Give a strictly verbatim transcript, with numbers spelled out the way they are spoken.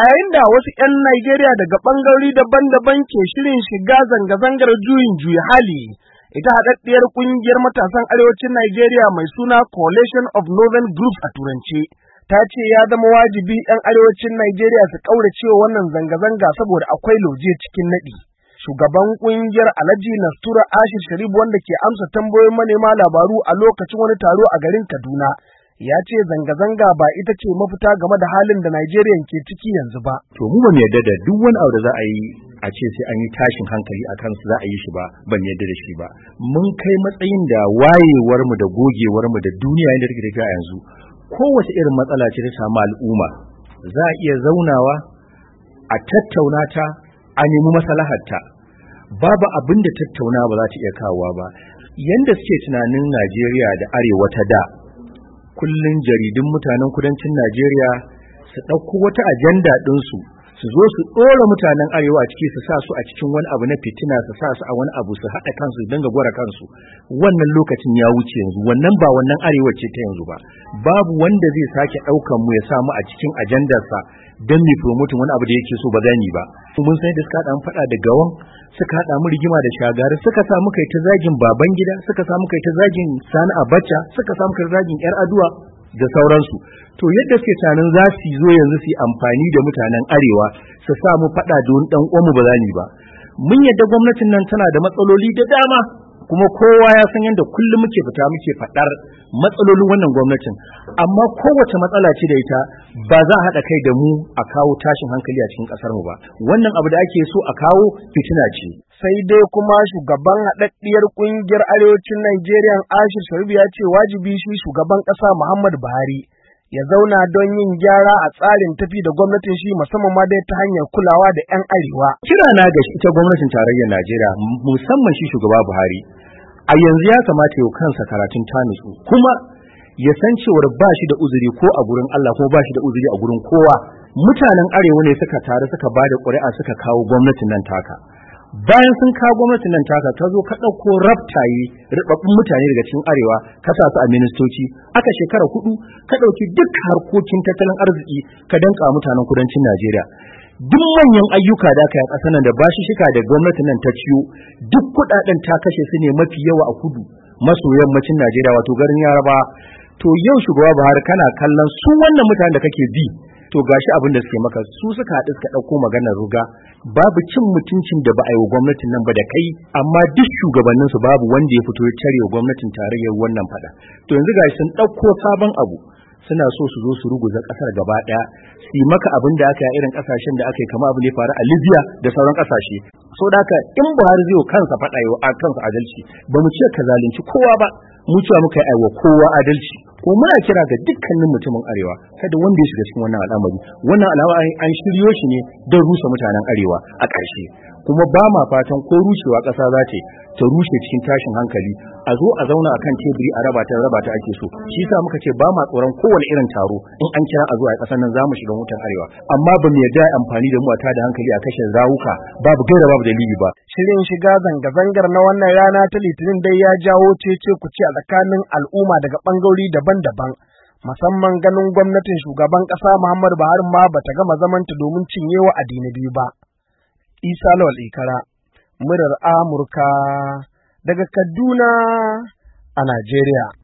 yayin da wasu ‘yan Najeriya daga ɓangarori daban-daban ke shirin shiga zanga-zangar juyin juya hali, ita haɗaɗɗiyar ƙungiyar matasan arewacin Najeriya mai suna Coalition of Northern Groups a Turance, ta ce ya zama wajibi ‘yan arewacin Najeriya su ƙaurace wa wannan zanga-zanga saboda akwai lauje cikin naɗi. Shugaban ƙungiyar Alhaji Nastura Ashir Sharif wanda ke amsa tambayoyin manema labaru a lokacin wani taro a garin Kaduna, ya ce zanga-zanga ba ita ce mafita game da halin da Najeriya ke ciki yanzu ba. To mu ban yarda da duk wani abu da za a yi a ce sai an yi tashin hankali a kansu za a yi shi ba, ban yarda da shi ba. Mun kai matsayin da wayewar mu da gogewar mu da duniya inda take tafiya yanzu, kowace irin matsala ce ta samu al'umma, za a iya zaunawa a tattauna ta, a nemi maslaharta. Babu abin da tattauna ba za ta iya kawowa ba. Yanda suke tunanin Najeriya da arewa ta da, kullun jaridun mutanen kudancin Najeriya su ɗauko wata ajanda ɗinsu su zo su ɗora mutanen arewa a ciki su sa su a cikin wani abu na fitina, su sa su a wani abu su haɗa kansu su dinga gwara kansu. Wannan lokacin ya wuce yanzu, wannan ba wannan arewa ce ta yanzu ba. Babu wanda zai sake ɗaukan mu ya samu a cikin ajandarsa don mai promoting wani abu da yake so ba zani ba. Mun san da suka haɗa mu faɗa da gawan, suka haɗa mu rigima da shagari, suka sa muka yi ta zagin baban gida, suka sa muka yi ta zagin Sani Abacha, suka sa muka yi zagin yar aduwa da sauransu. To yadda suke tunanin za su zo yanzu su yi amfani da mutanen arewa su sa mu faɗa da wani ɗan uwanmu ba zani ba. Mun yadda gwamnatin nan tana da matsaloli da dama, kuma kowa ya san yadda kullum muke fita muke faɗar matsalolin wannan gwamnatin, amma kowace matsala ce da ita ba za a haɗa kai da mu a kawo tashin hankali a cikin ƙasar mu ba. Wannan abu da ake so a kawo fitina ce. Sai dai kuma shugaban haɗaɗɗiyar ƙungiyar arewacin Najeriya Ashir Sharif ya ce wajibi shi shugaban ƙasa Muhammadu Buhari ya zauna don yin gyara a tsarin tafi da gwamnatin shi, musamman ma dai ta hanyar kulawa da 'yan arewa. Kira na ga ita gwamnatin tarayyar Najeriya, musamman shi shugaba Buhari, a yanzu ya kamata yau kansa karatun ta nutsu, kuma ya san cewar ba shi da uzuri ko a gurin Allah ko ba shi da uzuri a gurin kowa. Mutanen arewa ne suka taru suka ba da ƙuri'a suka kawo gwamnatin nan taka. Bayan sun kawo gwamnatin nan taka, ka zo ka ɗauko rabtaye ribabbun mutane daga cikin arewa ka sa su a ministoci, aka shekara hudu ka ɗauki duk harkokin tattalin arziki ka danka mutanen kudancin Najeriya. Duk manyan ayyuka da aka yi a ƙasar nan da bashi shika da gwamnatin nan ta ciyo, duk kuɗaɗen ta kashe su ne mafi yawa a kudu maso yammacin Najeriya, wato garin Yaraba. To yau shugaba Buhari kana kallon su wannan mutanen da kake bi, to gashi abin da suke maka, su suka haɗu suka ɗauko maganar ruga. Babu cin mutuncin da ba a yi wa gwamnatin nan ba da kai, amma duk shugabannin su babu wanda ya fito ya tare wa gwamnatin tarayyar wannan fada. To yanzu gashi sun ɗauko sabon abu, suna so su zo su ruguza ƙasar gaba ɗaya, su yi maka abin da aka yi irin ƙasashen da aka yi kama abin da ya faru a Libya da sauran ƙasashe. So da haka in Buhari zai kansa faɗa yi wa kansa adalci, ba mu ce ka zalunci kowa ba, mu cewa muka yi wa kowa adalci. Ko muna kira ga dukkanin mutumin arewa kada wanda ya shiga cikin wannan al'amari. Wannan al'amari an shiryo shi ne don rusa mutanen arewa a ƙarshe, kuma ba ma fatan ko rushewa ƙasa za ta ta rushe cikin tashin hankali, a zo a zauna a kan teburi a raba ta raba ta ake so. Shi yasa muka ce ba ma tsoron kowane irin taro in an kira a zo a ƙasar nan za mu shiga mutan arewa, amma ba mu yarda amfani da mu a tada hankali a kashe rawuka babu gaira babu dalili ba. Shirin shiga zanga-zangar na wannan rana ta Litinin dai ya jawo cece kuce a tsakanin al'umma daga ɓangarori daban-daban, musamman ganin gwamnatin shugaban ƙasa Muhammadu Buhari ma bata gama zamanta domin cinyewa addini biyu ba. Isa Lawal Ikara, murar Amurka daga Kaduna a Najeriya.